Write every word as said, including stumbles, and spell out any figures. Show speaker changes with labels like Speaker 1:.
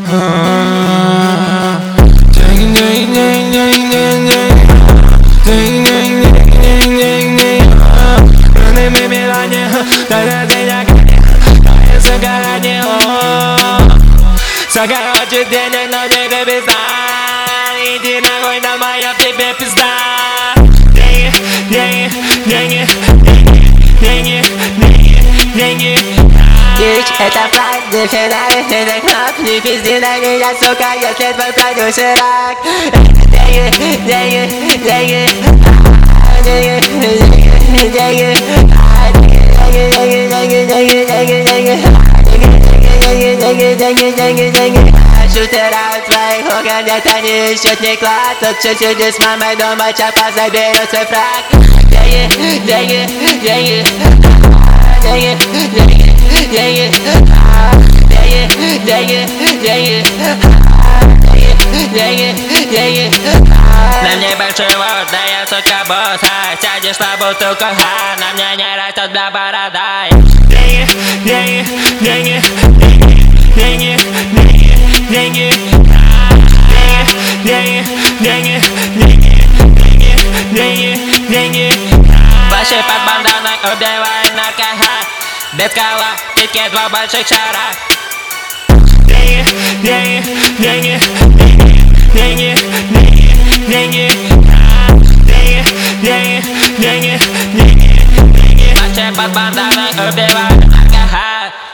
Speaker 1: Сколько хочет денег, но не пизда. Иди нахуй, на моя тебе пизда. Деньги, деньги, деньги, деньги, деньги, деньги.
Speaker 2: Бич, это факт, не финале, не на кнап. Не пизди на меня, сука, если твой продюсер рак. Деньги, деньги, деньги, деньги, деньги, деньги, деньги. Шутера у твоих окон, где-то не ищут не клад. Тут чуть-чуть с мамой дома чапа заберут свой фраг. Деньги, деньги, деньги, деньги, деньги, деньги, деньги, деньги, деньги, деньги, деньги.
Speaker 1: На мне большой вот, да я сука босс. Сядешь на бутылку, ха, на мне не растет, бля, борода. Деньги, деньги, деньги, деньги, деньги, деньги, деньги, деньги, деньги, деньги, деньги. Ваши под банданой убивают наркоха. Без кола, пятки, два больших шара. Деньги, деньги, деньги, деньги, деньги, деньги, деньги, деньги, деньги, деньги, деньги. Ваши под банданой убивают наркоха.